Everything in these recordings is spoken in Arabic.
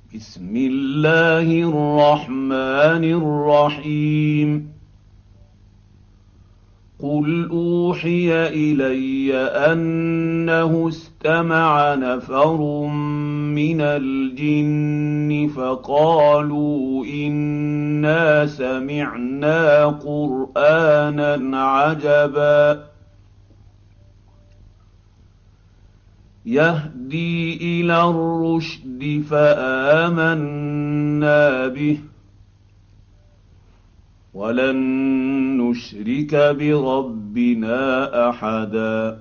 بسم الله الرحمن الرحيم قل أوحي إلي أنه استمع نفر من الجن فقالوا إنا سمعنا قرآنا عجبا يهدي إلى الرشد فآمنا به ولن نشرك بربنا أحدا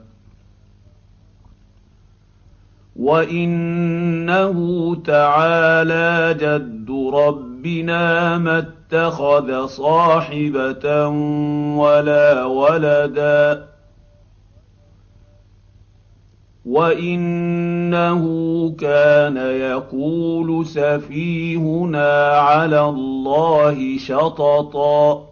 وإنه تعالى جد ربنا ما اتخذ صاحبة ولا ولدا وإنه كان يقول سفيهنا على الله شططا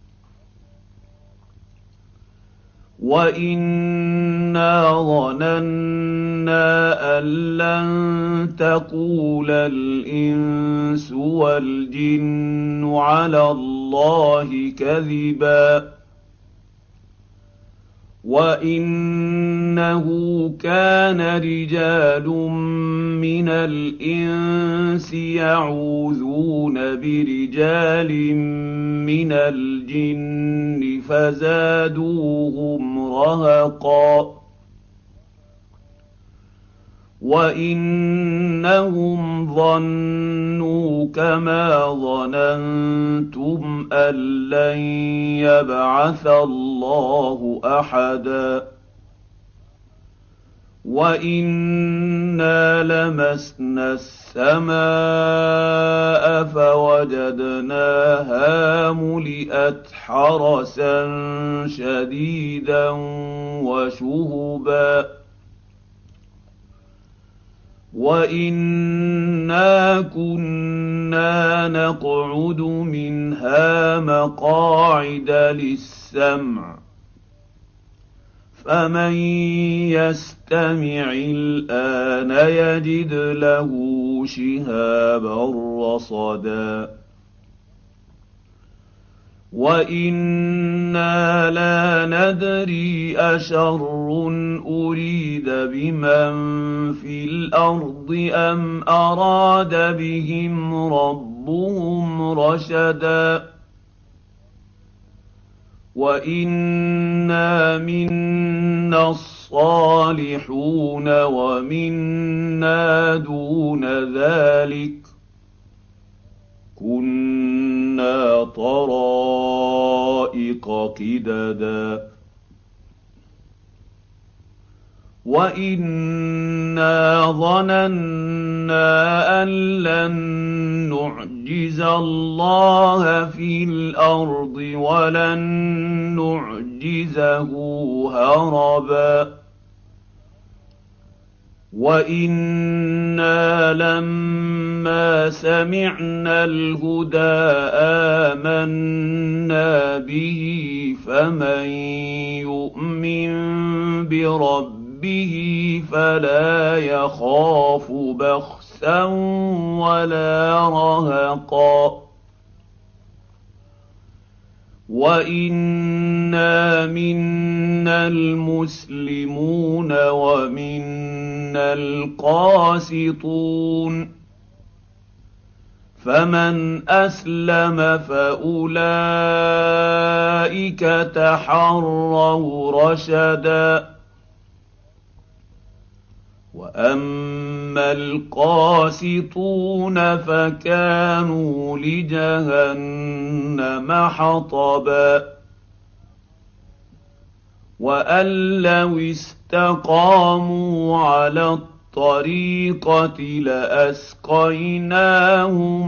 وإنا ظننا أن لن تقول الإنس والجن على الله كذبا وإنه كان رجال من الإنس يعوذون برجال من الجن فزادوهم رهقا وإنهم ظنوا كما ظننتم أن لن يبعث الله أحدا وإنا لمسنا السماء فوجدناها ملئت حرسا شديدا وشهبا وإنا كنا نقعد منها مقاعد للسمع فمن يستمع الآن يجد له شهابا رصدا وإنا لا ندري أشر أريد بمن في الأرض أم أراد بهم ربهم رشدا وإنا منا الصالحون ومنا دون ذلك كنا طرائق قددا وإنا ظننا أن لن نعجز الله في الأرض ولن نعجزه هربا وإنا لما سمعنا الهدى آمنا به فمن يؤمن بربه فلا يخاف بخسا ولا رهقا وإنا منا المسلمون ومنا القاسطون فمن أسلم فأولئك تحروا رشدا وأما القاسطون فكانوا لجهنم حطبا وأن لو استقاموا على الطريقة لأسقيناهم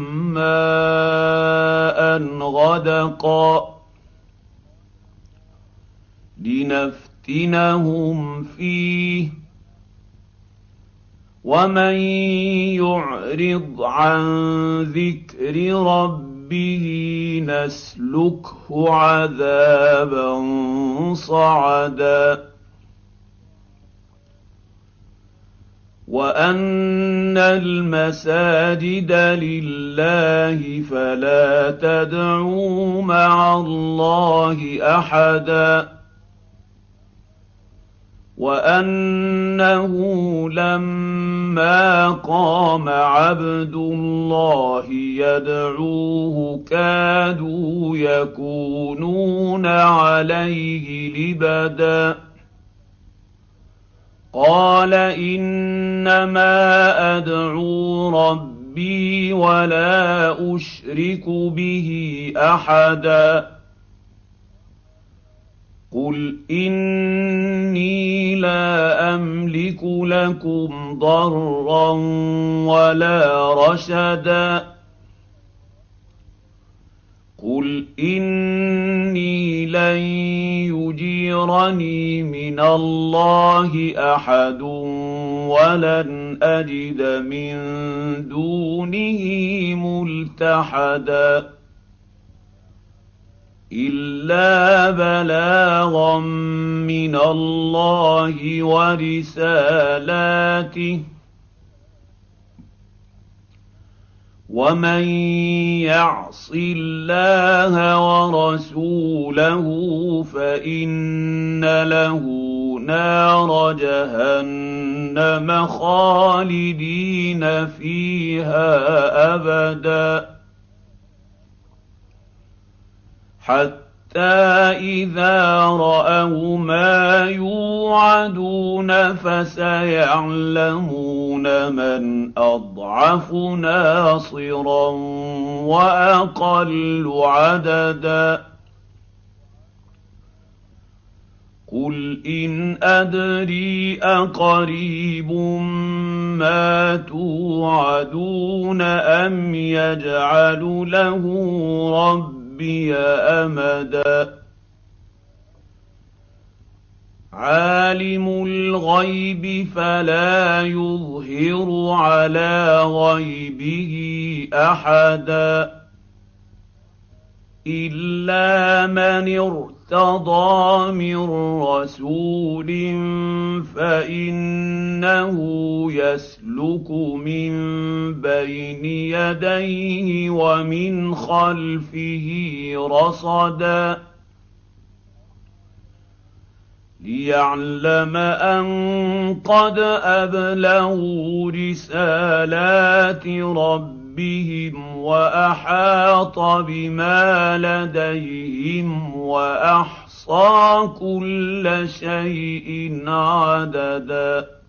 ماء غدقا لنفتنهم فيه ومن يعرض عن ذكر ربه نسلكه عذابا صعدا وأن المساجد لله فلا تدعوا مع الله أحدا وأنه لما قام عبد الله يدعوه كادوا يكونون عليه لبدا قال إنما أدعو ربي ولا أشرك به أحدا قل إني لا أملك لكم ضرا ولا رشدا قل إني لن يجيرني من الله أحد ولن أجد من دونه ملتحدا إلا بلاغا من الله ورسالاته ومن يعص الله ورسوله فإن له نار جهنم خالدين فيها أبدا حتى إذا رأوا ما يوعدون فسيعلمون من أضعف ناصرا وأقل عددا قل إن أدري أقريب ما توعدون أم يجعل له ربي أمدا عالم الغيب فلا يظهر على غيبه أحدا إلا من ارتضى من رسول فإنه يسلك من بين يديه ومن خلفه رصدا ليعلم أن قد أبلغوا رسالات ربهم وأحاط بما لديهم وأحصى كل شيء عددا